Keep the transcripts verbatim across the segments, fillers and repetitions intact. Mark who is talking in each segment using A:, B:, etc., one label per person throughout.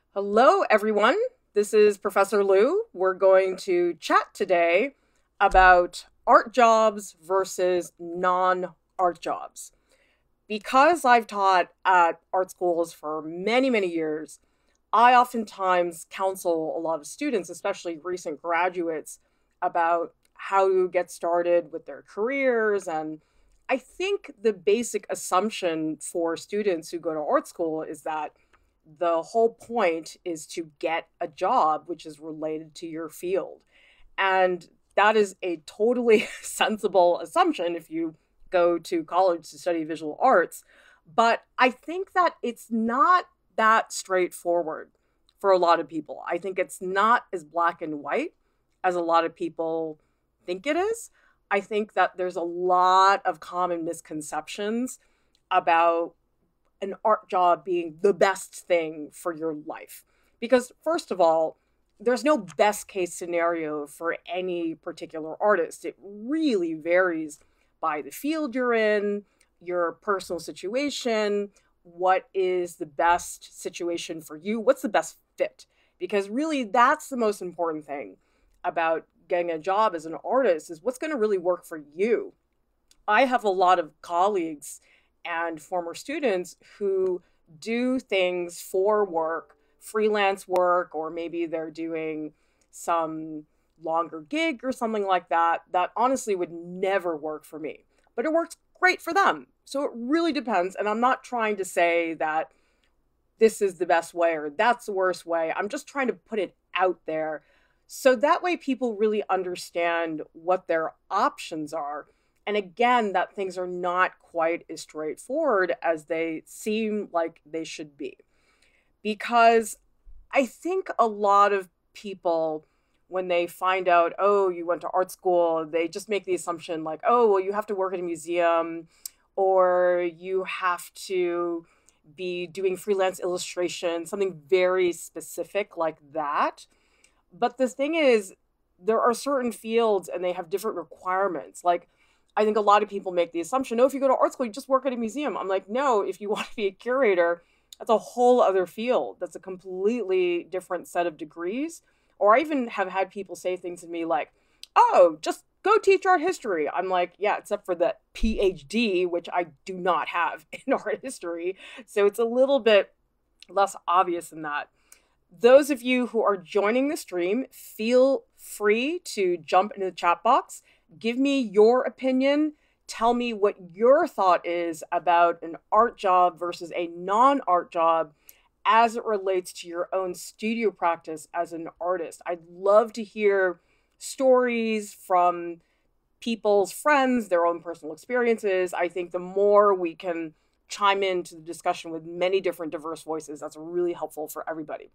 A: Hello, everyone. This is Professor Lou. We're going to chat today about art jobs versus non art jobs. Because I've taught at art schools for many, many years, I oftentimes counsel a lot of students, especially recent graduates, about how to get started with their careers. And I think the basic assumption for students who go to art school is that the whole point is to get a job which is related to your field. And that is a totally sensible assumption if you go to college to study visual arts. But I think that it's not that straightforward for a lot of people. I think it's not as black and white as a lot of people think it is. I think that there's a lot of common misconceptions about an art job being the best thing for your life. Because, first of all, there's no best case scenario for any particular artist. It really varies by the field you're in, your personal situation, what is the best situation for you, what's the best fit. Because really, that's the most important thing about getting a job as an artist is what's going to really work for you. I have a lot of colleagues and former students who do things for work, freelance work, or maybe they're doing some longer gig or something like that, that honestly would never work for me. But it works great for them. So it really depends. And I'm not trying to say that this is the best way or that's the worst way. I'm just trying to put it out there so that way people really understand what their options are. And again, that things are not quite as straightforward as they seem like they should be. Because I think a lot of people, when they find out, oh, you went to art school, they just make the assumption like, oh, well, you have to work at a museum or you have to be doing freelance illustration, something very specific like that. But the thing is, there are certain fields and they have different requirements. Like, I think a lot of people make the assumption, oh, if you go to art school, you just work at a museum. I'm like, no, if you want to be a curator, that's a whole other field. That's a completely different set of degrees. Or I even have had people say things to me like, oh, just go teach art history. I'm like, yeah, except for the P H D, which I do not have in art history. So it's a little bit less obvious than that. Those of you who are joining the stream, feel free to jump into the chat box. Give me your opinion. Tell me what your thought is about an art job versus a non-art job as it relates to your own studio practice as an artist. I'd love to hear stories from people's friends, their own personal experiences. I think the more we can chime into the discussion with many different diverse voices, that's really helpful for everybody.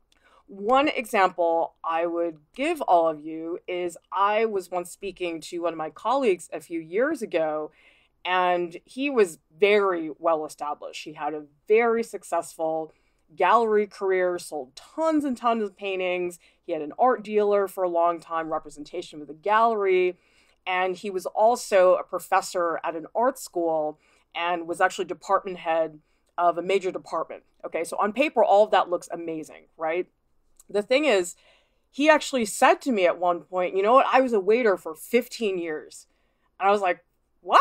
A: One example I would give all of you is I was once speaking to one of my colleagues a few years ago, and he was very well established. He had a very successful gallery career, sold tons and tons of paintings. He had an art dealer for a long time, representation with a gallery, and he was also a professor at an art school and was actually department head of a major department. Okay, so on paper, all of that looks amazing, right? The thing is, he actually said to me at one point, you know what, I was a waiter for fifteen years. And I was like, what?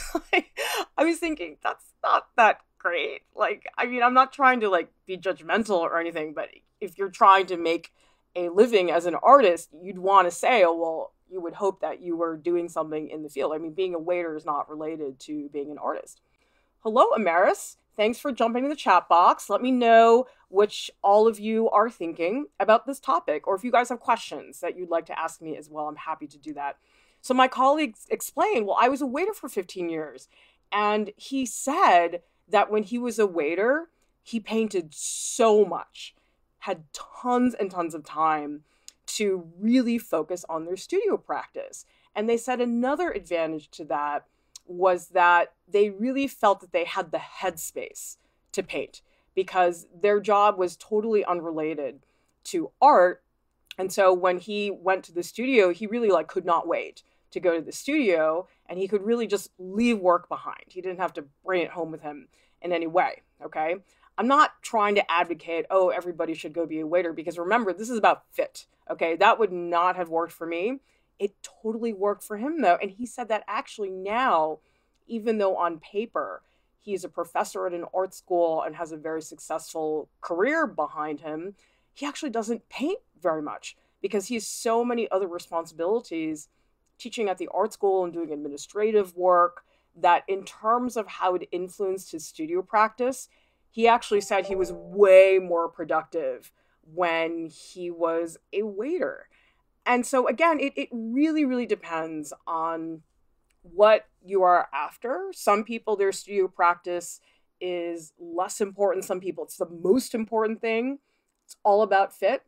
A: I was thinking, that's not that great. Like, I mean, I'm not trying to like be judgmental or anything, but if you're trying to make a living as an artist, you'd want to say, oh, well, you would hope that you were doing something in the field. I mean, being a waiter is not related to being an artist. Hello, Amaris. Thanks for jumping in the chat box. Let me know which all of you are thinking about this topic, or if you guys have questions that you'd like to ask me as well, I'm happy to do that. So my colleagues explained, well, I was a waiter for fifteen years. And he said that when he was a waiter, he painted so much, had tons and tons of time to really focus on their studio practice. And they said another advantage to that was that they really felt that they had the headspace to paint because their job was totally unrelated to art. And so when he went to the studio, he really like could not wait to go to the studio, and he could really just leave work behind. He didn't have to bring it home with him in any way, okay? I'm not trying to advocate, oh, everybody should go be a waiter, because remember, this is about fit. Okay. That would not have worked for me. It totally worked for him though. And he said that actually now, even though on paper, he's a professor at an art school and has a very successful career behind him, he actually doesn't paint very much because he has so many other responsibilities teaching at the art school and doing administrative work that in terms of how it influenced his studio practice, he actually said he was way more productive when he was a waiter. And so again, it, it really, really depends on what you are after. Some people, their studio practice is less important. Some people, it's the most important thing. It's all about fit.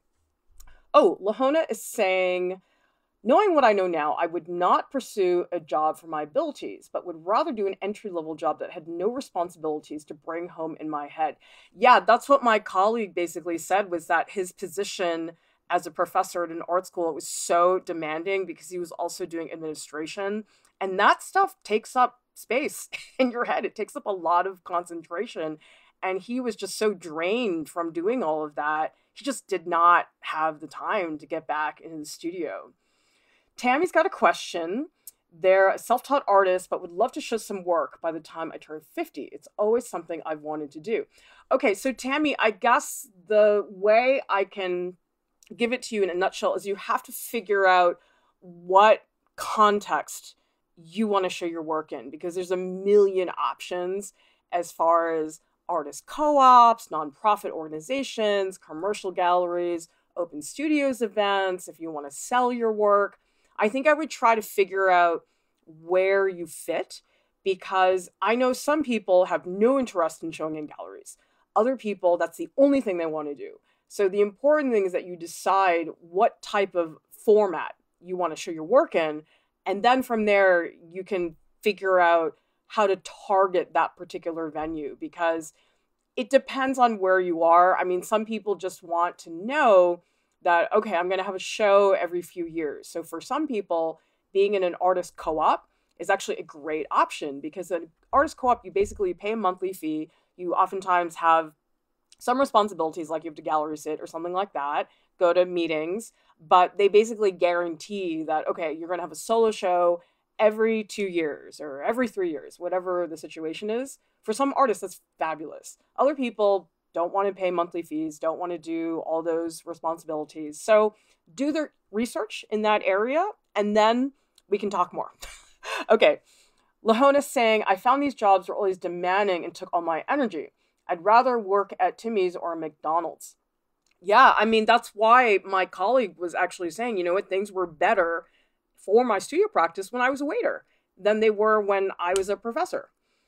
A: Oh, Lahona is saying, knowing what I know now, I would not pursue a job for my abilities, but would rather do an entry-level job that had no responsibilities to bring home in my head. Yeah, that's what my colleague basically said, was that his position as a professor at an art school, it was so demanding because he was also doing administration. And that stuff takes up space in your head. It takes up a lot of concentration. And he was just so drained from doing all of that. He just did not have the time to get back into the studio. Tammy's got a question. They're a self-taught artist, but would love to show some work by the time I turn fifty. It's always something I've wanted to do. Okay, so Tammy, I guess the way I can give it to you in a nutshell is you have to figure out what context you want to show your work in, because there's a million options as far as artist co-ops, nonprofit organizations, commercial galleries, open studios events, if you want to sell your work. I think I would try to figure out where you fit, because I know some people have no interest in showing in galleries. Other people, that's the only thing they want to do. So the important thing is that you decide what type of format you want to show your work in. And then from there, you can figure out how to target that particular venue, because it depends on where you are. I mean, some people just want to know that, okay, I'm going to have a show every few years. So for some people, being in an artist co-op is actually a great option, because an artist co-op, you basically pay a monthly fee. You oftentimes have some responsibilities, like you have to gallery sit or something like that, go to meetings, but they basically guarantee that, okay, you're going to have a solo show every two years or every three years, whatever the situation is. For some artists, that's fabulous. Other people don't want to pay monthly fees, don't want to do all those responsibilities. So do the research in that area, and then we can talk more. Okay. Lahona's saying, I found these jobs were always demanding and took all my energy. I'd rather work at Timmy's or McDonald's. Yeah, I mean, that's why my colleague was actually saying, you know what, things were better for my studio practice when I was a waiter than they were when I was a professor.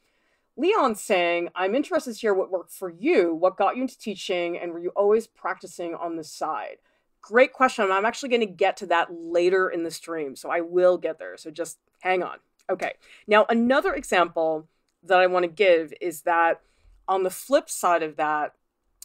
A: Leon's saying, I'm interested to hear what worked for you, what got you into teaching, and were you always practicing on the side? Great question. I'm actually going to get to that later in the stream, so I will get there. So just hang on. Okay. Now, another example that I want to give is that on the flip side of that,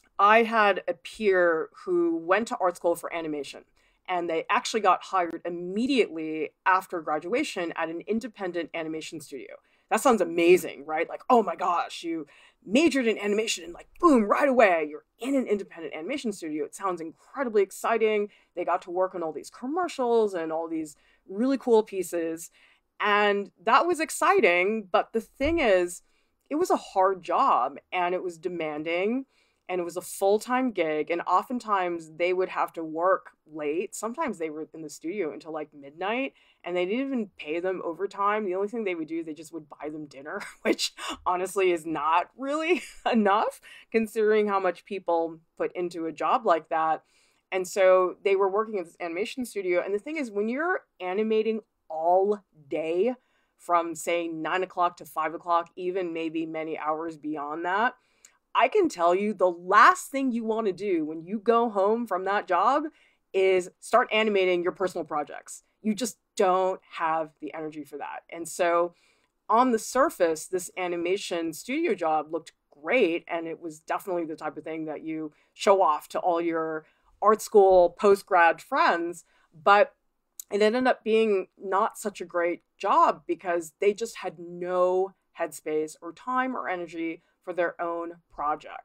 A: I had a peer who went to art school for animation, and they actually got hired immediately after graduation at an independent animation studio. That sounds amazing, right? Like, oh my gosh, you majored in animation and like, boom, right away, you're in an independent animation studio. It sounds incredibly exciting. They got to work on all these commercials and all these really cool pieces. And that was exciting. But the thing is, it was a hard job and it was demanding and it was a full-time gig. And oftentimes they would have to work late. Sometimes they were in the studio until like midnight and they didn't even pay them overtime. The only thing they would do, they just would buy them dinner, which honestly is not really enough considering how much people put into a job like that. And so they were working at this animation studio. And the thing is, when you're animating all day, from say nine o'clock to five o'clock, even maybe many hours beyond that, I can tell you the last thing you want to do when you go home from that job is start animating your personal projects. You just don't have the energy for that. And so on the surface, this animation studio job looked great. And it was definitely the type of thing that you show off to all your art school post-grad friends. But it ended up being not such a great job because they just had no headspace or time or energy for their own projects.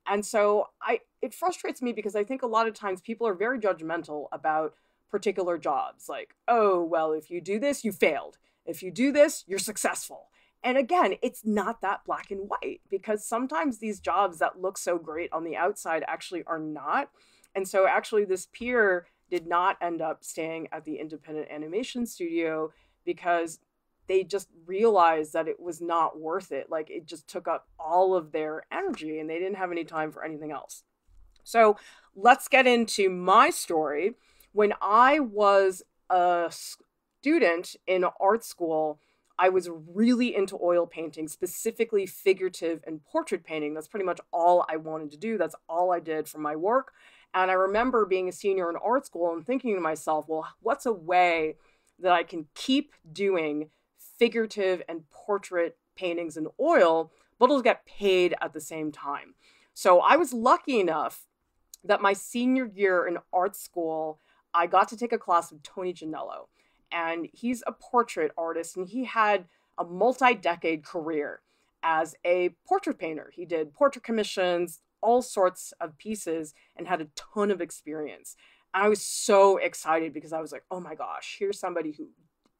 A: And so I it frustrates me because I think a lot of times people are very judgmental about particular jobs. Like, oh, well, if you do this, you failed. If you do this, you're successful. And again, it's not that black and white, because sometimes these jobs that look so great on the outside actually are not. And so actually this peer did not end up staying at the independent animation studio because they just realized that it was not worth it. Like, it just took up all of their energy and they didn't have any time for anything else. So let's get into my story. When I was a student in art school, I was really into oil painting, specifically figurative and portrait painting. That's pretty much all I wanted to do. That's all I did for my work. And I remember being a senior in art school and thinking to myself, well, what's a way that I can keep doing figurative and portrait paintings in oil, but it'll get paid at the same time? So I was lucky enough that my senior year in art school, I got to take a class with Tony Janello. And he's a portrait artist, and he had a multi-decade career as a portrait painter. He did portrait commissions, all sorts of pieces, and had a ton of experience. And I was so excited because I was like, oh my gosh, here's somebody who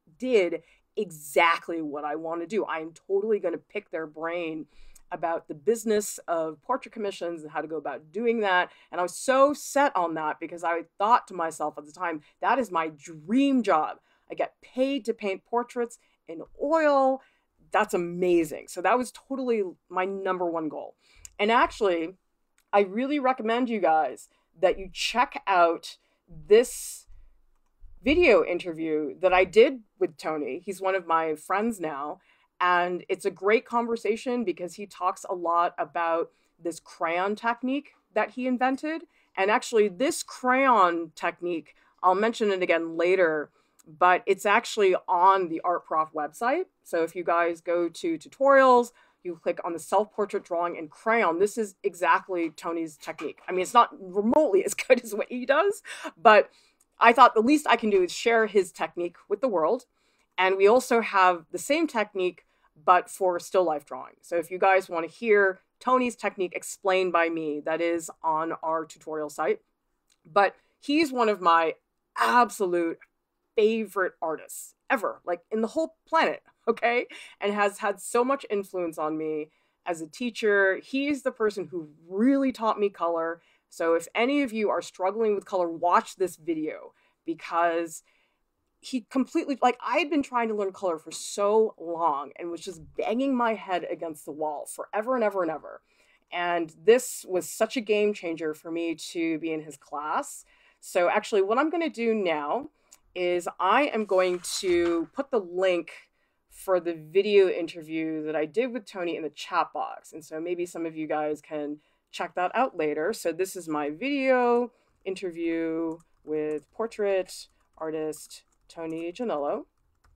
A: did exactly what I want to do. I'm totally going to pick their brain about the business of portrait commissions and how to go about doing that. And I was so set on that because I thought to myself at the time, that is my dream job. I get paid to paint portraits in oil. That's amazing. So that was totally my number one goal. And actually, I really recommend you guys that you check out this video interview that I did with Tony. He's one of my friends now. And it's a great conversation because he talks a lot about this crayon technique that he invented. And actually, this crayon technique, I'll mention it again later, but it's actually on the Art Prof website. So if you guys go to tutorials, you click on the self-portrait drawing in crayon, this is exactly Tony's technique. I mean, it's not remotely as good as what he does, but I thought the least I can do is share his technique with the world. And we also have the same technique, but for still life drawing. So if you guys want to hear Tony's technique explained by me, that is on our tutorial site. But he's one of my absolute favorite artists ever, like in the whole planet, okay? And has had so much influence on me as a teacher. He's the person who really taught me color. So if any of you are struggling with color, watch this video, because he completely, like, I had been trying to learn color for so long and was just banging my head against the wall forever and ever and ever. And this was such a game changer for me to be in his class. So actually what I'm going to do now is I am going to put the link for the video interview that I did with Tony in the chat box. And so maybe some of you guys can check that out later. So this is my video interview with portrait artist Tony Janello.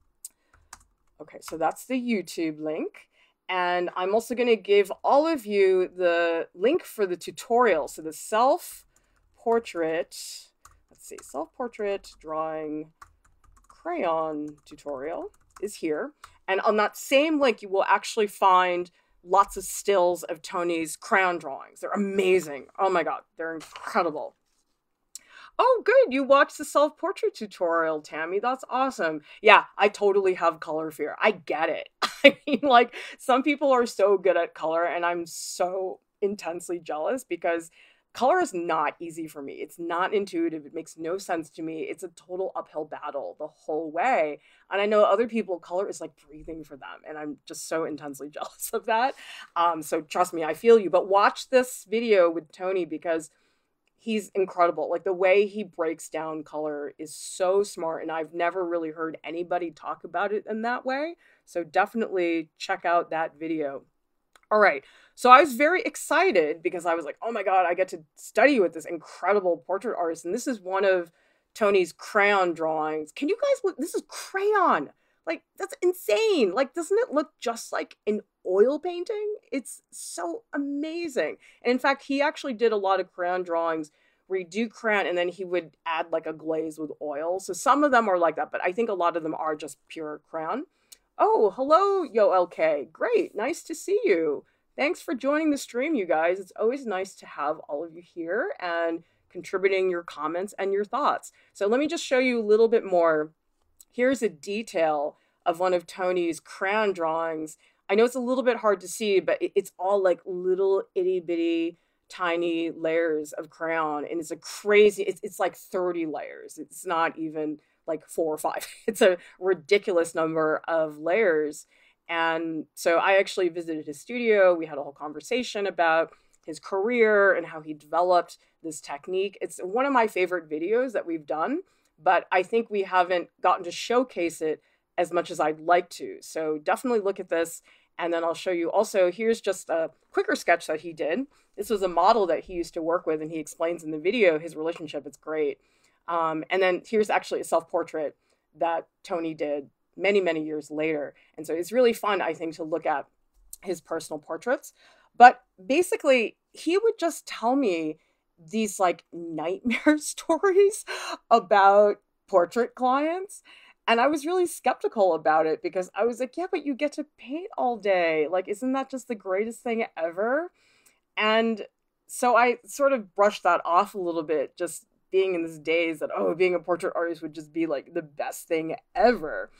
A: Okay, so that's the YouTube link. And I'm also going to give all of you the link for the tutorial. So the self-portrait, let's see, self-portrait drawing crayon tutorial is here. And on that same link, you will actually find lots of stills of Tony's crayon drawings. They're amazing. Oh my God, they're incredible. Oh, good. You watched the self-portrait tutorial, Tammy. That's awesome. Yeah, I totally have color fear. I get it. I mean, like, some people are so good at color, and I'm so intensely jealous because color is not easy for me. It's not intuitive. It makes no sense to me. It's a total uphill battle the whole way. And I know other people, color is like breathing for them, and I'm just so intensely jealous of that. Um, so trust me, I feel you. But watch this video with Tony because he's incredible. Like, the way he breaks down color is so smart, and I've never really heard anybody talk about it in that way. So definitely check out that video. All right. So I was very excited because I was like, oh my God, I get to study with this incredible portrait artist. And this is one of Tony's crayon drawings. Can you guys look? This is crayon. Like, that's insane. Like, doesn't it look just like an oil painting? It's so amazing. And in fact, he actually did a lot of crayon drawings where you do crayon and then he would add like a glaze with oil. So some of them are like that, but I think a lot of them are just pure crayon. Oh, hello, Yo L K. Great. Nice to see you. thanks for joining the stream, you guys. It's always nice to have all of you here and contributing your comments and your thoughts. So let me just show you a little bit more. Here's a detail of one of Tony's crayon drawings. I know it's a little bit hard to see, but it's all like little itty bitty tiny layers of crayon, and it's a crazy, it's, it's like thirty layers. It's not even like four or five. It's a ridiculous number of layers. And so I actually visited his studio. We had a whole conversation about his career and how he developed this technique. It's one of my favorite videos that we've done, but I think we haven't gotten to showcase it as much as I'd like to. So definitely look at this. And then I'll show you also, here's just a quicker sketch that he did. This was a model that he used to work with, and he explains in the video his relationship. It's great. Um, and then here's actually a self-portrait that Tony did many, many years later. And so it's really fun, I think, to look at his personal portraits. But basically, he would just tell me these like nightmare stories about portrait clients. And I was really skeptical about it because I was like, yeah, but you get to paint all day. Like, isn't that just the greatest thing ever? And so I sort of brushed that off a little bit, just being in this daze that, oh, being a portrait artist would just be like the best thing ever.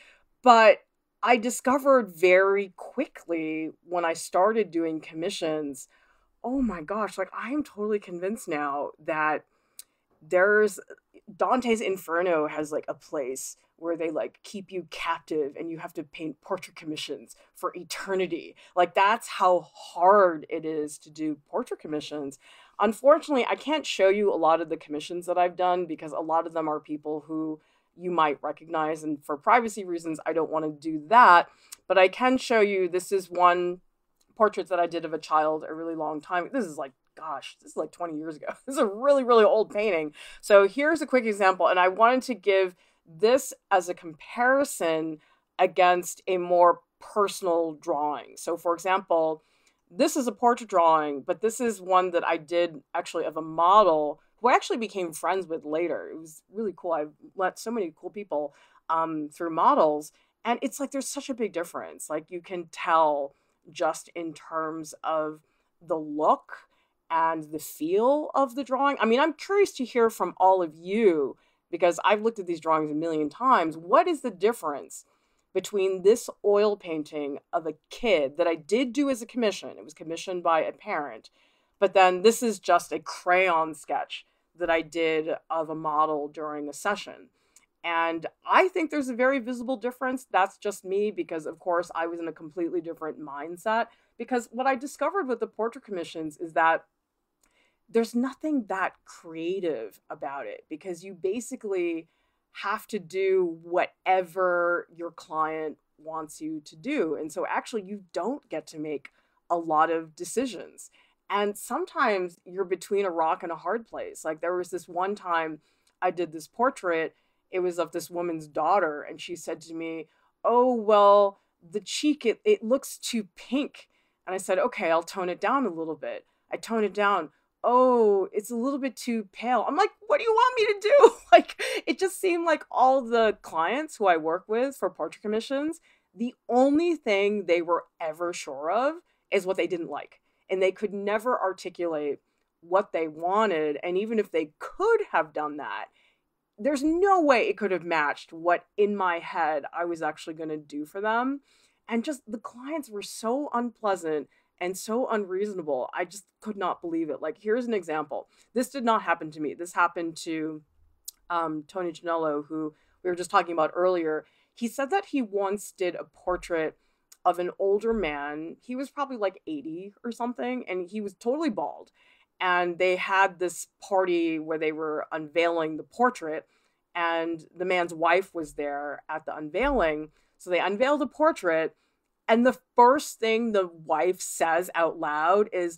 A: But I discovered very quickly when I started doing commissions, oh my gosh, like I am totally convinced now that there's Dante's Inferno has like a place where they like keep you captive and you have to paint portrait commissions for eternity. Like that's how hard it is to do portrait commissions. Unfortunately, I can't show you a lot of the commissions that I've done because a lot of them are people who you might recognize, and for privacy reasons, I don't want to do that. But I can show you, this is one portrait that I did of a child a really long time. This is like, gosh, this is like twenty years ago. This is a really, really old painting. So here's a quick example. And I wanted to give this as a comparison against a more personal drawing. So for example, this is a portrait drawing, but this is one that I did actually of a model who I actually became friends with later. It was really cool. I've met so many cool people um, through models. And it's like, there's such a big difference. Like you can tell just in terms of the look and the feel of the drawing. I mean, I'm curious to hear from all of you because I've looked at these drawings a million times. What is the difference between this oil painting of a kid that I did do as a commission? It was commissioned by a parent, but then this is just a crayon sketch that I did of a model during a session. And I think there's a very visible difference. That's just me because, of course, I was in a completely different mindset. Because what I discovered with the portrait commissions is that there's nothing that creative about it because you basically have to do whatever your client wants you to do. And so actually you don't get to make a lot of decisions. And sometimes you're between a rock and a hard place. Like there was this one time I did this portrait. It was of this woman's daughter. And she said to me, oh, well, the cheek, it, it looks too pink. And I said, okay, I'll tone it down a little bit. I tone it down. Oh, it's a little bit too pale. I'm like, what do you want me to do? Like, it just seemed like all the clients who I work with for portrait commissions, the only thing they were ever sure of is what they didn't like. And they could never articulate what they wanted. And even if they could have done that, there's no way it could have matched what in my head I was actually going to do for them. And just the clients were so unpleasant and so unreasonable. I just could not believe it. Like, here's an example. This did not happen to me. This happened to um, Tony Janello, who we were just talking about earlier. He said that he once did a portrait of an older man. He was probably like eighty or something, and he was totally bald. And they had this party where they were unveiling the portrait, and the man's wife was there at the unveiling. So they unveiled the portrait, and the first thing the wife says out loud is,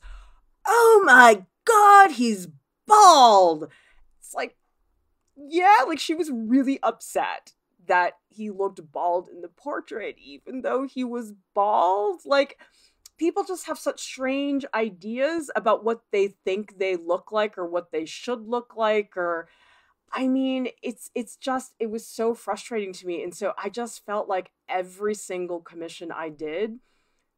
A: oh my God, he's bald. It's like, yeah, like she was really upset that he looked bald in the portrait, even though he was bald. Like, people just have such strange ideas about what they think they look like or what they should look like. Or, I mean, it's it's just, it was so frustrating to me. And so I just felt like every single commission I did,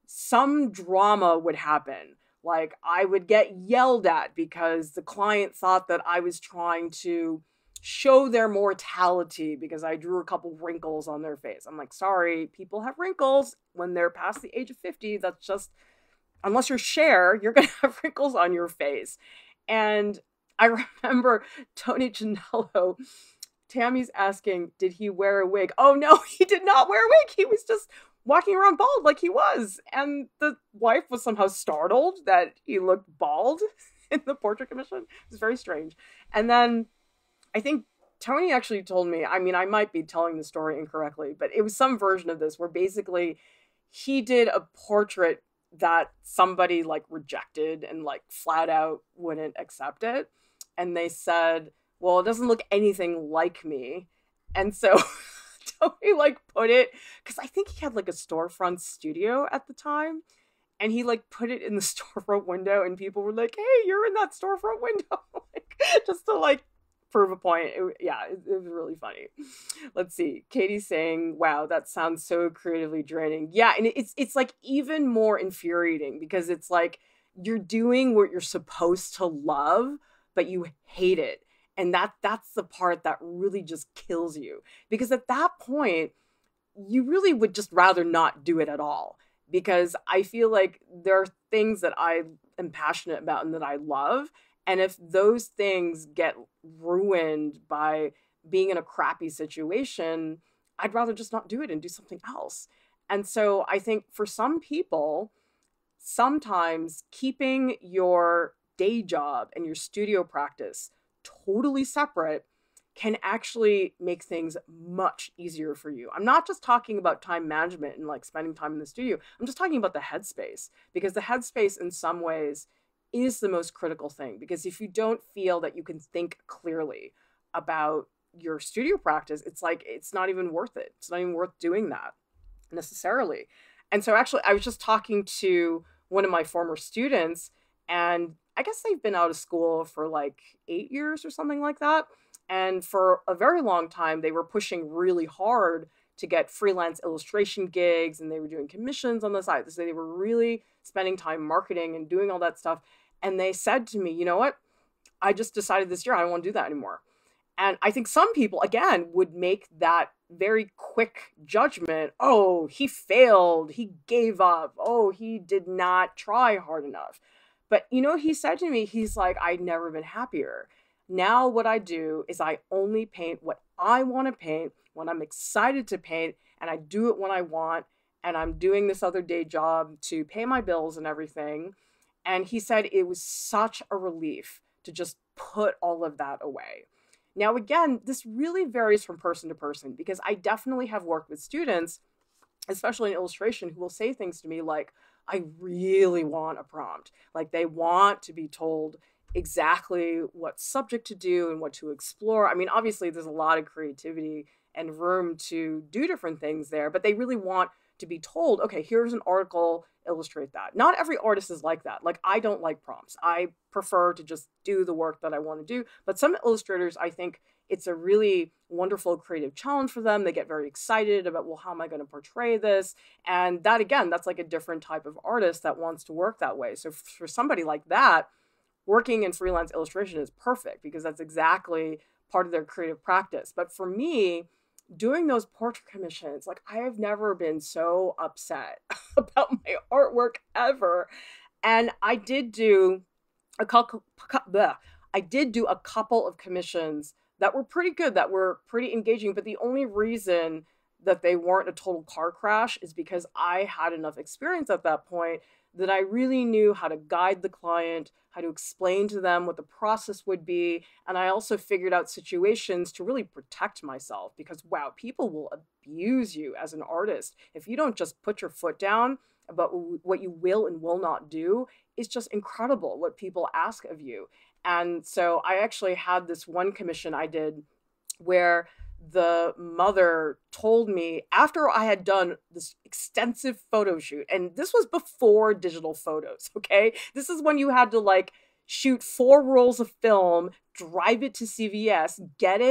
A: some drama would happen. Like I would get yelled at because the client thought that I was trying to show their mortality because I drew a couple wrinkles on their face. I'm like, sorry, people have wrinkles when they're past the age of fifty. That's just, unless you're Cher, you're going to have wrinkles on your face. And I remember Tony Janello, Tammy's asking, did he wear a wig? Oh no, he did not wear a wig. He was just walking around bald like he was. And the wife was somehow startled that he looked bald in the portrait commission. It was very strange. And then I think Tony actually told me, I mean, I might be telling the story incorrectly, but it was some version of this where basically he did a portrait that somebody like rejected and like flat out wouldn't accept it. And they said, well, it doesn't look anything like me. And so Tony like put it, because I think he had like a storefront studio at the time. And he like put it in the storefront window and people were like, hey, you're in that storefront window. Like, just to like prove a point. It, yeah, it, it was really funny. Let's see. Katie's saying, wow, that sounds so creatively draining. Yeah, and it's it's like even more infuriating because it's like you're doing what you're supposed to love, but you hate it. And that that's the part that really just kills you. Because at that point, you really would just rather not do it at all. Because I feel like there are things that I am passionate about and that I love. And if those things get ruined by being in a crappy situation, I'd rather just not do it and do something else. And so I think for some people, sometimes keeping your day job and your studio practice totally separate can actually make things much easier for you. I'm not just talking about time management and like spending time in the studio. I'm just talking about the headspace, because the headspace in some ways is the most critical thing. Because if you don't feel that you can think clearly about your studio practice, it's like, it's not even worth it. It's not even worth doing that necessarily. And so actually, I was just talking to one of my former students, and I guess they've been out of school for like eight years or something like that. And for a very long time, they were pushing really hard to get freelance illustration gigs, and they were doing commissions on the side. So they were really spending time marketing and doing all that stuff. And they said to me, you know what? I just decided this year I don't want to do that anymore. And I think some people, again, would make that very quick judgment. Oh, he failed. He gave up. Oh, he did not try hard enough. But you know what he said to me? He's like, I'd never been happier. Now what I do is I only paint what I want to paint when I'm excited to paint, and I do it when I want, and I'm doing this other day job to pay my bills and everything. And he said it was such a relief to just put all of that away. Now, again, this really varies from person to person, because I definitely have worked with students, especially in illustration, who will say things to me like, I really want a prompt. Like they want to be told exactly what subject to do and what to explore. I mean, obviously there's a lot of creativity and room to do different things there, but they really want to be told, okay, here's an article, illustrate that. Not every artist is like that. Like I don't like prompts. I prefer to just do the work that I want to do. But some illustrators, I think it's a really wonderful creative challenge for them. They get very excited about, well, how am I going to portray this? And that, again, that's like a different type of artist that wants to work that way. So for somebody like that, working in freelance illustration is perfect, because that's exactly part of their creative practice. But for me, doing those portrait commissions, like I have never been so upset about my artwork ever. And I did do a couple, I did do a couple of commissions that were pretty good, that were pretty engaging. But the only reason that they weren't a total car crash is because I had enough experience at that point that I really knew how to guide the client, how to explain to them what the process would be. And I also figured out situations to really protect myself, because wow, people will abuse you as an artist. If you don't just put your foot down about what you will and will not do, it's just incredible what people ask of you. And so I actually had this one commission I did where the mother told me, after I had done this extensive photo shoot, and this was before digital photos, okay? This is when you had to like shoot four rolls of film, drive it to C V S, get it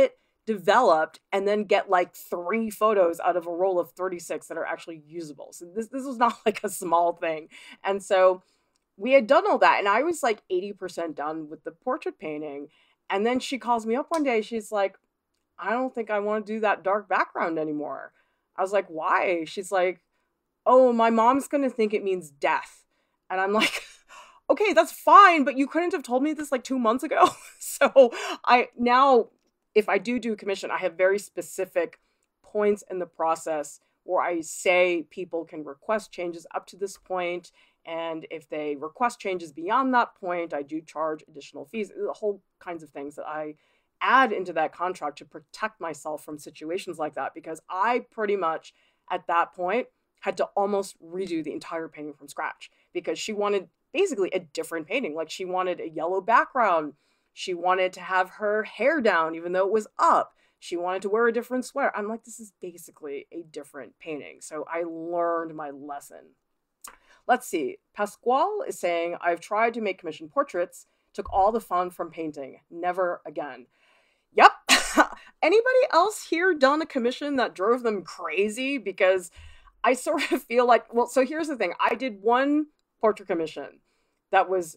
A: developed and then get like three photos out of a roll of thirty-six that are actually usable. So this, this was not like a small thing. And so we had done all that, and I was like eighty percent done with the portrait painting. And then she calls me up one day. She's like, I don't think I want to do that dark background anymore. I was like, why? She's like, oh, my mom's going to think it means death. And I'm like, okay, that's fine, but you couldn't have told me this like two months ago. So I now, if I do do a commission, I have very specific points in the process where I say people can request changes up to this point. And if they request changes beyond that point, I do charge additional fees, the whole kinds of things that I add into that contract to protect myself from situations like that. Because I pretty much, at that point, had to almost redo the entire painting from scratch because she wanted basically a different painting. Like she wanted a yellow background. She wanted to have her hair down, even though it was up. She wanted to wear a different sweater. I'm like, this is basically a different painting. So I learned my lesson. Let's see. Pasquale is saying, I've tried to make commission portraits, took all the fun from painting. Never again. Yep. Anybody else here done a commission that drove them crazy? Because I sort of feel like, well, so here's the thing. I did one portrait commission that was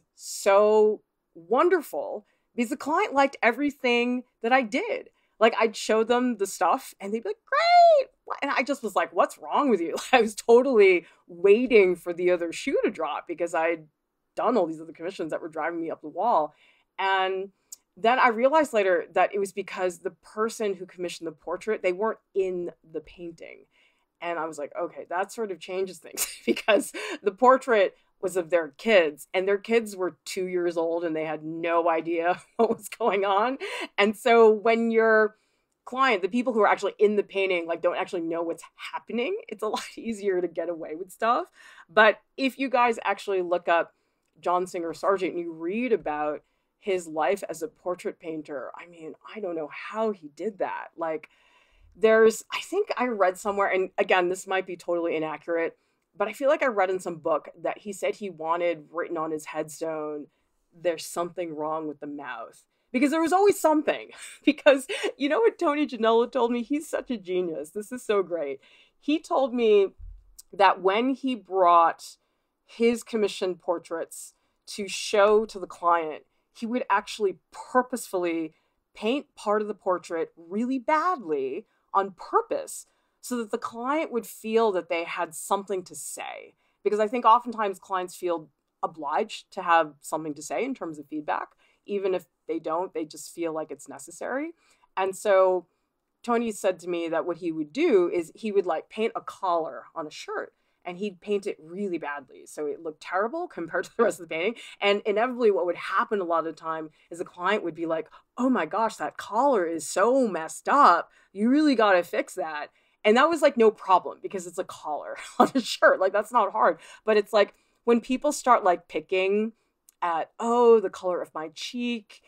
A: so wonderful because the client liked everything that I did. Like I'd show them the stuff and they'd be like, great. And I just was like, what's wrong with you? I was totally waiting for the other shoe to drop because I'd done all these other commissions that were driving me up the wall. And then I realized later that it was because the person who commissioned the portrait, they weren't in the painting. And I was like, okay, that sort of changes things because the portrait was of their kids and their kids were two years old and they had no idea what was going on. And so when your client, the people who are actually in the painting, like don't actually know what's happening, it's a lot easier to get away with stuff. But if you guys actually look up John Singer Sargent and you read about his life as a portrait painter, I mean, I don't know how he did that. Like, There's, I think I read somewhere, and again, this might be totally inaccurate, but I feel like I read in some book that he said he wanted written on his headstone, there's something wrong with the mouth. Because there was always something. Because you know what Tony Janello told me? He's such a genius. This is so great. He told me that when he brought his commissioned portraits to show to the client, he would actually purposefully paint part of the portrait really badly on purpose so that the client would feel that they had something to say. Because I think oftentimes clients feel obliged to have something to say in terms of feedback. Even if they don't, they just feel like it's necessary. And so Tony said to me that what he would do is he would like paint a collar on a shirt and he'd paint it really badly. So it looked terrible compared to the rest of the painting. And inevitably what would happen a lot of the time is the client would be like, oh my gosh, that collar is so messed up. You really got to fix that. And that was like no problem because it's a collar on a shirt. Like that's not hard. But it's like when people start like picking at, oh, the color of my cheek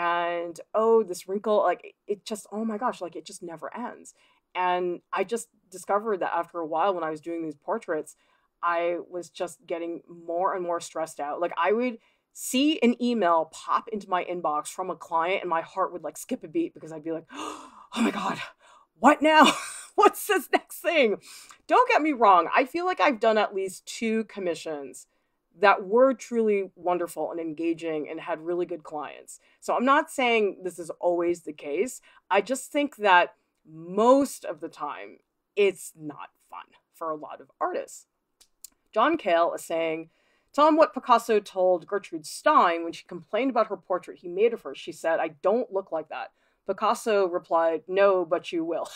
A: and oh, this wrinkle, like it just, oh my gosh, like it just never ends. And I just discovered that after a while when I was doing these portraits, I was just getting more and more stressed out. Like I would see an email pop into my inbox from a client and my heart would like skip a beat because I'd be like, oh my God, what now? What's this next thing? Don't get me wrong. I feel like I've done at least two commissions that were truly wonderful and engaging and had really good clients. So I'm not saying this is always the case. I just think that most of the time, it's not fun for a lot of artists. John Cale is saying, tell him what Picasso told Gertrude Stein when she complained about her portrait he made of her. She said, I don't look like that. Picasso replied, no, but you will.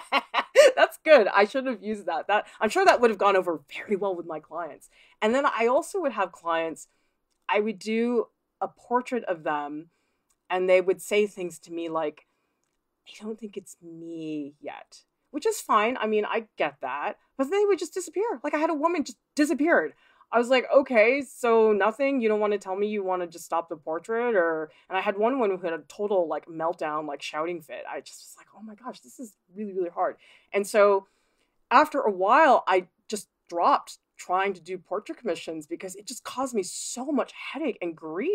A: That's good. I should have used that. That I'm sure that would have gone over very well with my clients. And then I also would have clients, I would do a portrait of them and they would say things to me like, I don't think it's me yet, which is fine. I mean, I get that, but they would just disappear. Like I had a woman just disappeared. I was like, okay, so nothing, you don't want to tell me you want to just stop the portrait or, and I had one woman who had a total like meltdown, like shouting fit. I just was like, oh my gosh, this is really, really hard. And so after a while, I just dropped trying to do portrait commissions because it just caused me so much headache and grief.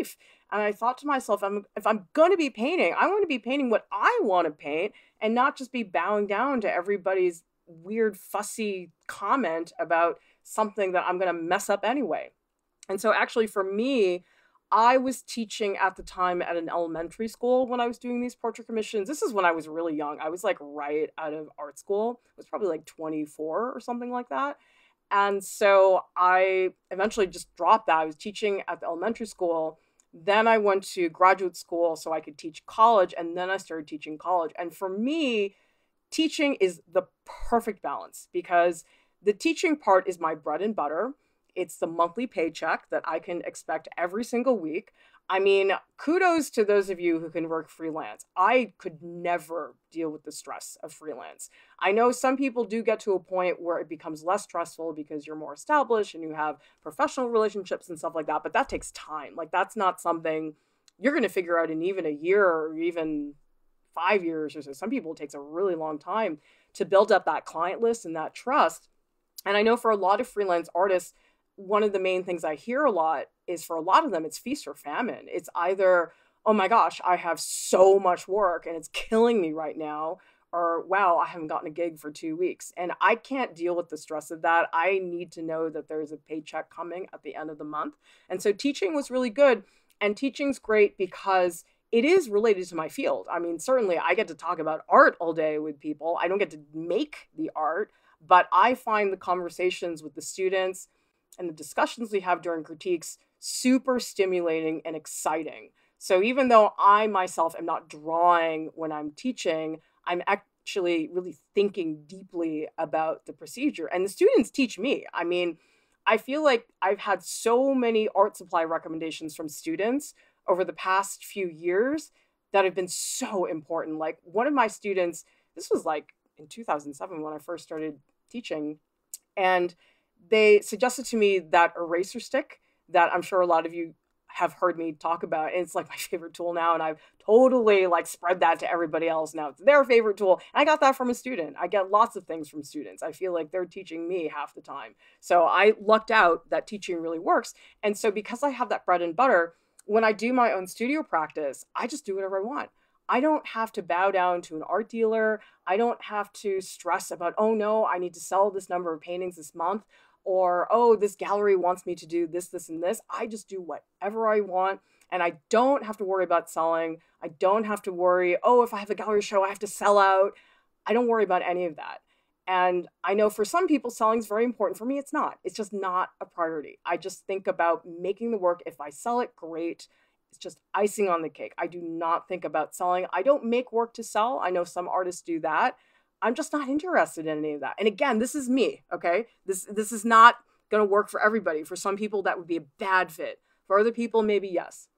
A: And I thought to myself, I'm, if I'm going to be painting, I want to be painting what I want to paint and not just be bowing down to everybody's weird, fussy comment about something that I'm going to mess up anyway. And so actually for me, I was teaching at the time at an elementary school when I was doing these portrait commissions. This is when I was really young. I was like right out of art school. I was probably like twenty-four or something like that. And so I eventually just dropped that. I was teaching at the elementary school. Then I went to graduate school so I could teach college. And then I started teaching college. And for me, teaching is the perfect balance because the teaching part is my bread and butter. It's the monthly paycheck that I can expect every single week. I mean, kudos to those of you who can work freelance. I could never deal with the stress of freelance. I know some people do get to a point where it becomes less stressful because you're more established and you have professional relationships and stuff like that, but that takes time. Like that's not something you're going to figure out in even a year or even five years or so. Some people it takes a really long time to build up that client list and that trust. And I know for a lot of freelance artists, one of the main things I hear a lot is for a lot of them, it's feast or famine. It's either, oh my gosh, I have so much work and it's killing me right now, or wow, I haven't gotten a gig for two weeks. And I can't deal with the stress of that. I need to know that there's a paycheck coming at the end of the month. And so teaching was really good. And teaching's great because it is related to my field. I mean, certainly I get to talk about art all day with people. I don't get to make the art, but I find the conversations with the students and the discussions we have during critiques super stimulating and exciting. So even though I myself am not drawing when I'm teaching, I'm actually really thinking deeply about the procedure. And the students teach me. I mean, I feel like I've had so many art supply recommendations from students over the past few years that have been so important. Like one of my students, this was like in two thousand seven when I first started teaching, and they suggested to me that eraser stick that I'm sure a lot of you have heard me talk about. And it's like my favorite tool now. And I've totally like spread that to everybody else. Now it's their favorite tool. And I got that from a student. I get lots of things from students. I feel like they're teaching me half the time. So I lucked out that teaching really works. And so because I have that bread and butter, when I do my own studio practice, I just do whatever I want. I don't have to bow down to an art dealer. I don't have to stress about, oh no, I need to sell this number of paintings this month. Or, oh, this gallery wants me to do this, this, and this. I just do whatever I want. And I don't have to worry about selling. I don't have to worry, oh, if I have a gallery show, I have to sell out. I don't worry about any of that. And I know for some people, selling is very important. For me, it's not. It's just not a priority. I just think about making the work. If I sell it, great. It's just icing on the cake. I do not think about selling. I don't make work to sell. I know some artists do that. I'm just not interested in any of that. And again, this is me, okay? This this is not going to work for everybody. For some people, that would be a bad fit. For other people, maybe yes.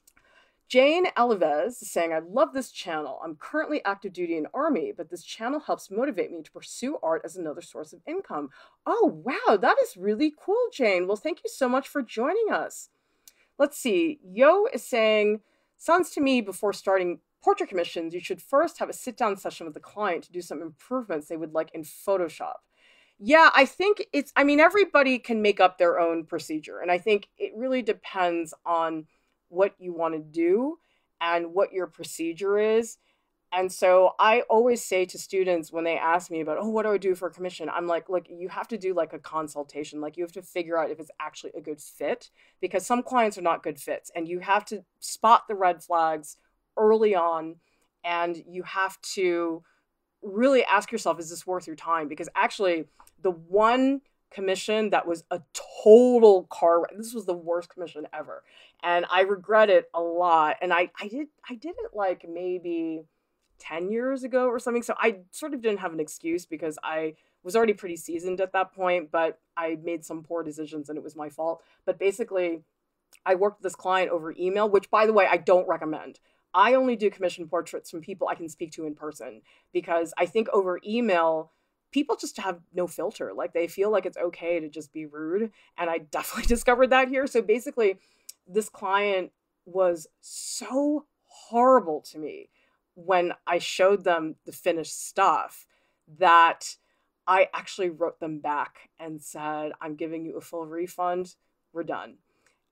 A: Jane Alaves is saying, I love this channel. I'm currently active duty in Army, but this channel helps motivate me to pursue art as another source of income. Oh, wow, that is really cool, Jane. Well, thank you so much for joining us. Let's see. Yo is saying, sounds to me before starting portrait commissions, you should first have a sit-down session with the client to do some improvements they would like in Photoshop. Yeah, I think it's, I mean, everybody can make up their own procedure. And I think it really depends on what you want to do and what your procedure is. And so I always say to students when they ask me about, oh, what do I do for a commission? I'm like, look, you have to do like a consultation. Like you have to figure out if it's actually a good fit, because some clients are not good fits. And you have to spot the red flags early on, and you have to really ask yourself, is this worth your time? Because actually the one commission that was a total car, this was the worst commission ever. And I regret it a lot. And I, I did, I did it like maybe ten years ago or something. So I sort of didn't have an excuse because I was already pretty seasoned at that point, but I made some poor decisions and it was my fault. But basically I worked with this client over email, which by the way, I don't recommend. I only do commission portraits from people I can speak to in person, because I think over email, people just have no filter. Like they feel like it's okay to just be rude. And I definitely discovered that here. So basically this client was so horrible to me when I showed them the finished stuff that I actually wrote them back and said, I'm giving you a full refund. We're done.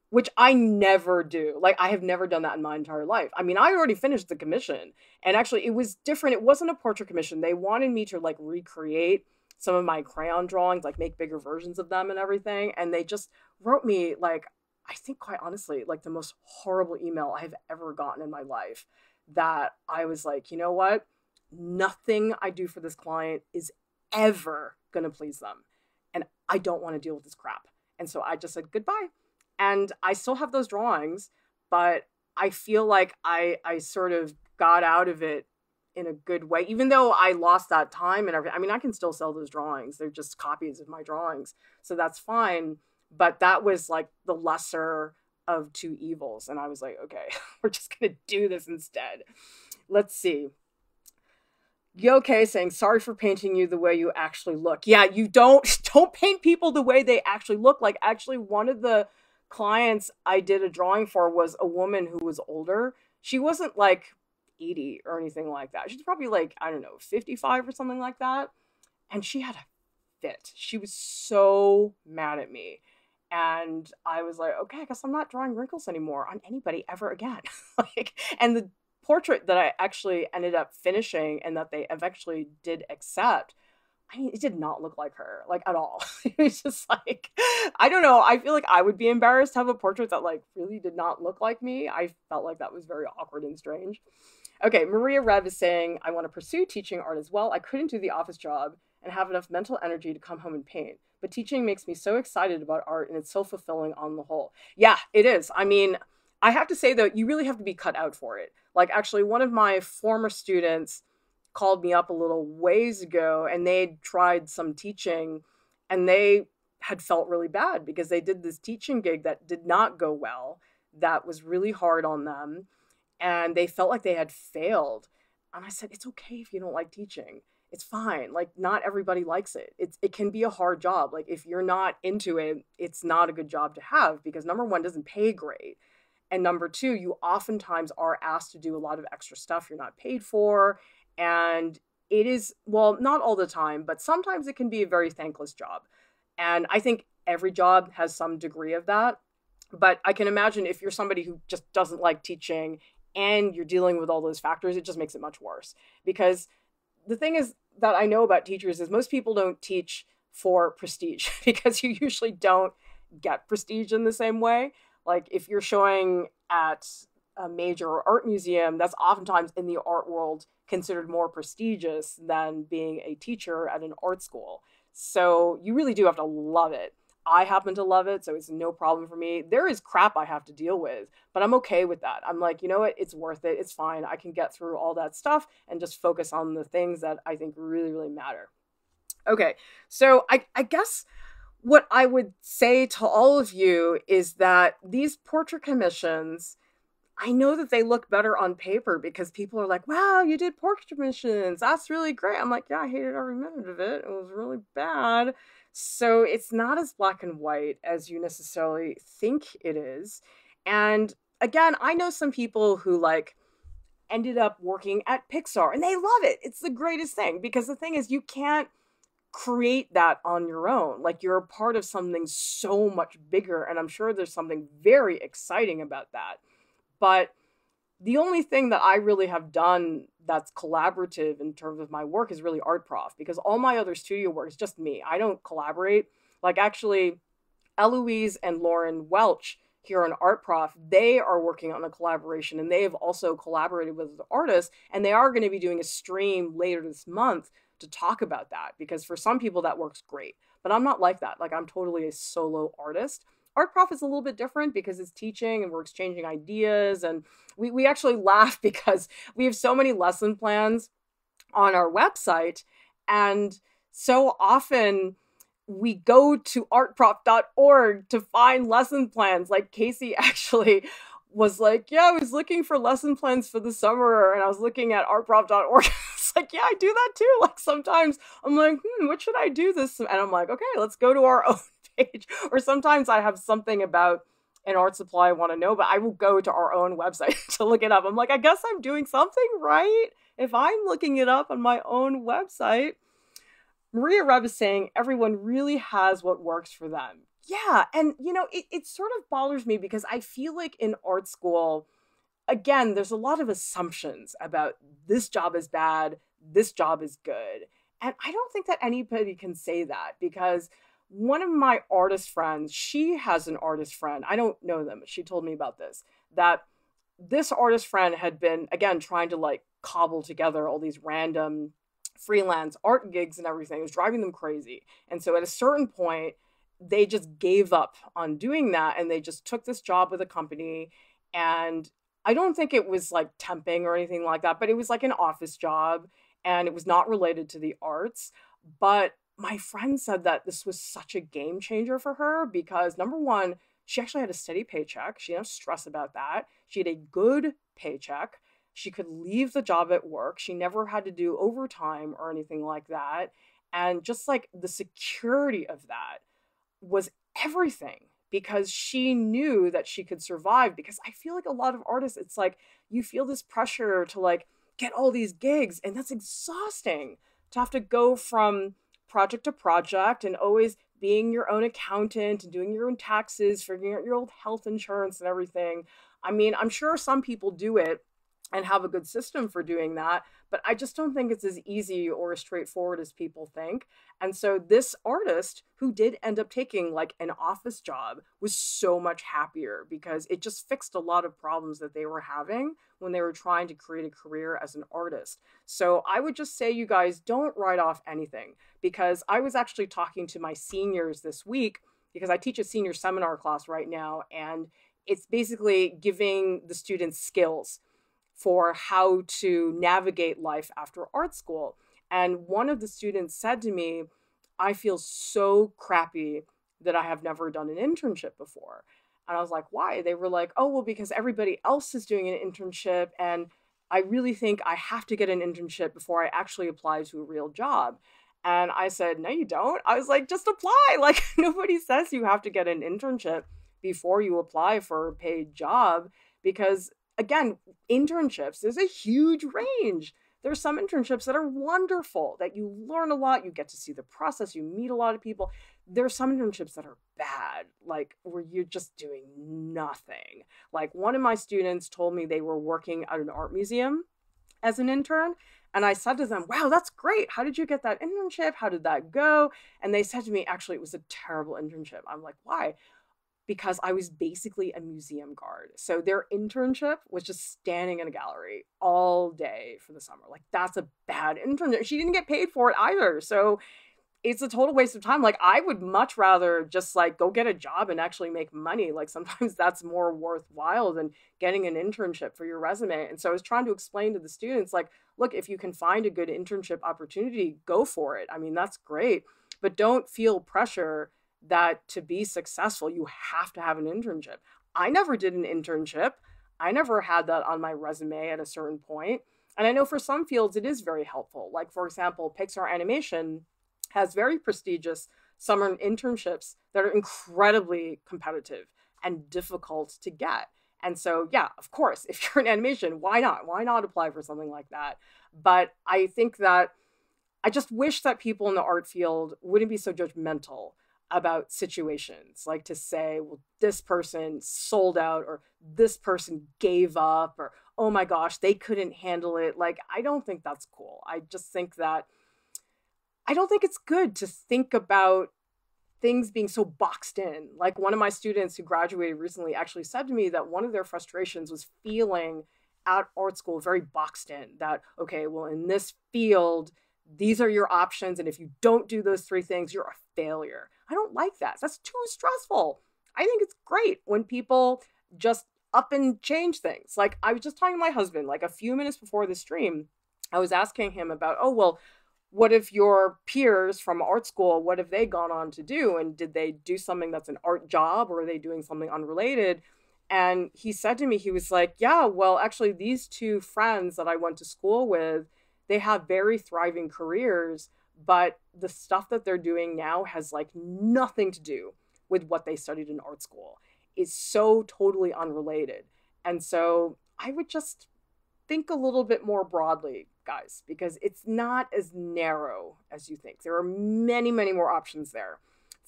A: which I never do. Like, I have never done that in my entire life. I mean, I already finished the commission, and actually it was different. It wasn't a portrait commission. They wanted me to like recreate some of my crayon drawings, like make bigger versions of them and everything. And they just wrote me like, I think quite honestly, like the most horrible email I have ever gotten in my life, that I was like, you know what? Nothing I do for this client is ever going to please them. And I don't want to deal with this crap. And so I just said goodbye. And I still have those drawings, but I feel like I, I sort of got out of it in a good way, even though I lost that time and everything. I mean, I can still sell those drawings. They're just copies of my drawings. So that's fine. But that was like the lesser of two evils. And I was like, okay, we're just going to do this instead. Let's see. Yoke saying, sorry for painting you the way you actually look. Yeah, you don't, don't paint people the way they actually look. Like, actually, one of the clients I did a drawing for was a woman who was older. She wasn't like eighty or anything like that. She's probably like, I don't know, fifty-five or something like that. And she had a fit. She was so mad at me. And I was like, okay, I guess I'm not drawing wrinkles anymore on anybody ever again. Like, and the portrait that I actually ended up finishing and that they eventually did accept, I mean, it did not look like her, like, at all. It was just like, I don't know. I feel like I would be embarrassed to have a portrait that like really did not look like me. I felt like that was very awkward and strange. Okay, Maria Rev is saying, I want to pursue teaching art as well. I couldn't do the office job and have enough mental energy to come home and paint. But teaching makes me so excited about art, and it's so fulfilling on the whole. Yeah, it is. I mean, I have to say, though, you really have to be cut out for it. Like, actually, one of my former students called me up a little ways ago, and they'd tried some teaching, and they had felt really bad because they did this teaching gig that did not go well, that was really hard on them, and they felt like they had failed. And I said, it's okay if you don't like teaching. It's fine. Like, not everybody likes it. It's, it can be a hard job. Like, if you're not into it, it's not a good job to have because, number one, it doesn't pay great. And number two, you oftentimes are asked to do a lot of extra stuff you're not paid for. And it is, well, not all the time, but sometimes it can be a very thankless job. And I think every job has some degree of that. But I can imagine if you're somebody who just doesn't like teaching and you're dealing with all those factors, it just makes it much worse. Because the thing is that I know about teachers is most people don't teach for prestige because you usually don't get prestige in the same way. Like, if you're showing at a major art museum, that's oftentimes in the art world considered more prestigious than being a teacher at an art school. So you really do have to love it. I happen to love it, so it's no problem for me. There is crap I have to deal with, but I'm okay with that. I'm like, you know what? It's worth it. It's fine. I can get through all that stuff and just focus on the things that I think really, really matter. Okay, so I, I guess what I would say to all of you is that these portrait commissions, I know that they look better on paper because people are like, wow, you did portrait commissions. That's really great. I'm like, yeah, I hated every minute of it. It was really bad. So it's not as black and white as you necessarily think it is. And again, I know some people who like ended up working at Pixar and they love it. It's the greatest thing because the thing is you can't create that on your own. Like, you're a part of something so much bigger, and I'm sure there's something very exciting about that. But the only thing that I really have done that's collaborative in terms of my work is really Art Prof, because all my other studio work is just me. I don't collaborate. Like, actually, Eloise and Lauren Welch here on Art Prof, they are working on a collaboration, and they have also collaborated with the artists, and they are going to be doing a stream later this month to talk about that, because for some people that works great, but I'm not like that. Like, I'm totally a solo artist. Art Prof is a little bit different because it's teaching and we're exchanging ideas, and we, we actually laugh because we have so many lesson plans on our website, and so often we go to art prof dot org to find lesson plans. Like, Casey actually was like, yeah, I was looking for lesson plans for the summer, and I was looking at art prof dot org. It's like, yeah, I do that too. Like, sometimes I'm like, hmm, what should I do this? And I'm like, okay, let's go to our own page. Or sometimes I have something about an art supply I want to know, but I will go to our own website to look it up. I'm like, I guess I'm doing something right if I'm looking it up on my own website. Maria Reb is saying everyone really has what works for them. Yeah, and you know, it, it sort of bothers me because I feel like in art school, again, there's a lot of assumptions about this job is bad, this job is good. And I don't think that anybody can say that because one of my artist friends, she has an artist friend. I don't know them. She told me about this, that this artist friend had been, again, trying to like cobble together all these random freelance art gigs and everything. It was driving them crazy. And so at a certain point, they just gave up on doing that and they just took this job with a company. And I don't think it was like temping or anything like that, but it was like an office job and it was not related to the arts. But my friend said that this was such a game changer for her because number one, she actually had a steady paycheck. She didn't have stress about that. She had a good paycheck. She could leave the job at work. She never had to do overtime or anything like that. And just like the security of that was everything because she knew that she could survive. Because I feel like a lot of artists, it's like you feel this pressure to like get all these gigs, and that's exhausting to have to go from project to project and always being your own accountant and doing your own taxes, figuring out your old health insurance and everything. I mean, I'm sure some people do it and have a good system for doing that, but I just don't think it's as easy or as straightforward as people think. And so this artist who did end up taking like an office job was so much happier because it just fixed a lot of problems that they were having when they were trying to create a career as an artist. So I would just say, you guys, don't write off anything, because I was actually talking to my seniors this week because I teach a senior seminar class right now, and it's basically giving the students skills for how to navigate life after art school. And one of the students said to me, I feel so crappy that I have never done an internship before. And I was like, why? They were like, oh, well, because everybody else is doing an internship. And I really think I have to get an internship before I actually apply to a real job. And I said, no, you don't. I was like, just apply. Like, nobody says you have to get an internship before you apply for a paid job because again, internships, there's a huge range. There's some internships that are wonderful, that you learn a lot, you get to see the process, you meet a lot of people. There's some internships that are bad, like where you're just doing nothing. Like one of my students told me they were working at an art museum as an intern. And I said to them, wow, that's great. How did you get that internship? How did that go? And they said to me, actually, it was a terrible internship. I'm like, why? Because I was basically a museum guard. So their internship was just standing in a gallery all day for the summer. Like that's a bad internship. She didn't get paid for it either. So it's a total waste of time. Like I would much rather just like go get a job and actually make money. Like sometimes that's more worthwhile than getting an internship for your resume. And so I was trying to explain to the students, like, look, if you can find a good internship opportunity, go for it. I mean, that's great, but don't feel pressure that to be successful, you have to have an internship. I never did an internship. I never had that on my resume at a certain point. And I know for some fields, it is very helpful. Like, for example, Pixar Animation has very prestigious summer internships that are incredibly competitive and difficult to get. And so, yeah, of course, if you're in animation, why not? Why not apply for something like that? But I think that I just wish that people in the art field wouldn't be so judgmental about situations, like to say, well, this person sold out or this person gave up or, oh my gosh, they couldn't handle it. Like, I don't think that's cool. I just think that I don't think it's good to think about things being so boxed in. Like one of my students who graduated recently actually said to me that one of their frustrations was feeling at art school very boxed in, that, okay, well, in this field, these are your options. And if you don't do those three things, you're a failure. I don't like that. That's too stressful. I think it's great when people just up and change things. Like I was just talking to my husband, like a few minutes before the stream, I was asking him about, oh, well, what if your peers from art school, what have they gone on to do? And did they do something that's an art job or are they doing something unrelated? And he said to me, he was like, yeah, well, actually, these two friends that I went to school with, they have very thriving careers, but the stuff that they're doing now has like nothing to do with what they studied in art school. It's so totally unrelated. And so I would just think a little bit more broadly, guys, because it's not as narrow as you think. There are many, many more options there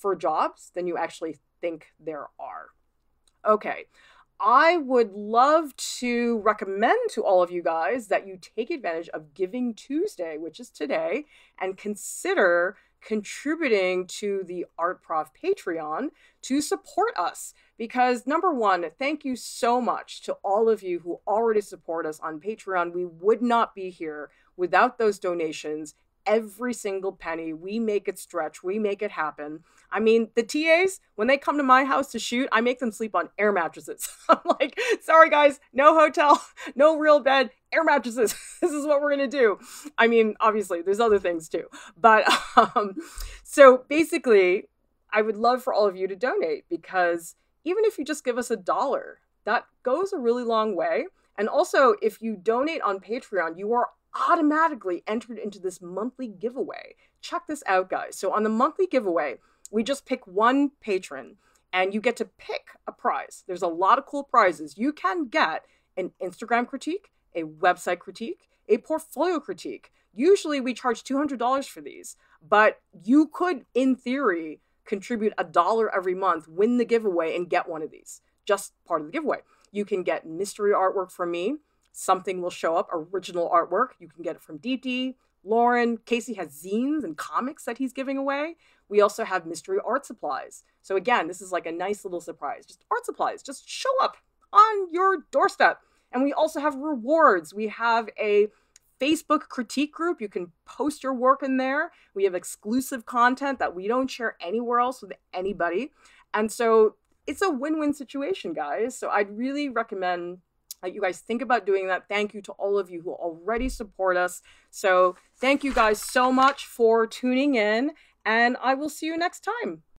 A: for jobs than you actually think there are. Okay. I would love to recommend to all of you guys that you take advantage of Giving Tuesday, which is today, and consider contributing to the Art Prof Patreon to support us. Because number one, thank you so much to all of you who already support us on Patreon. We would not be here without those donations. Every single penny, we make it stretch, we make it happen. I mean, the T As, when they come to my house to shoot, I make them sleep on air mattresses. I'm like, sorry guys, no hotel, no real bed, air mattresses. This is what we're gonna do. I mean, obviously, there's other things too. But, um, so basically, I would love for all of you to donate, because even if you just give us a dollar, that goes a really long way. And also, if you donate on Patreon, you are automatically entered into this monthly giveaway. Check this out, guys. So on the monthly giveaway, we just pick one patron and you get to pick a prize. There's a lot of cool prizes. You can get an Instagram critique, a website critique, a portfolio critique. Usually we charge two hundred dollars for these, but you could, in theory, contribute a dollar every month, win the giveaway, and get one of these. Just part of the giveaway. You can get mystery artwork from me. Something will show up, original artwork. You can get it from Deep D, Lauren. Casey has zines and comics that he's giving away. We also have mystery art supplies. So again, this is like a nice little surprise. Just art supplies, just show up on your doorstep. And we also have rewards. We have a Facebook critique group. You can post your work in there. We have exclusive content that we don't share anywhere else with anybody. And so it's a win-win situation, guys. So I'd really recommend that you guys think about doing that. Thank you to all of you who already support us. So thank you guys so much for tuning in, and I will see you next time.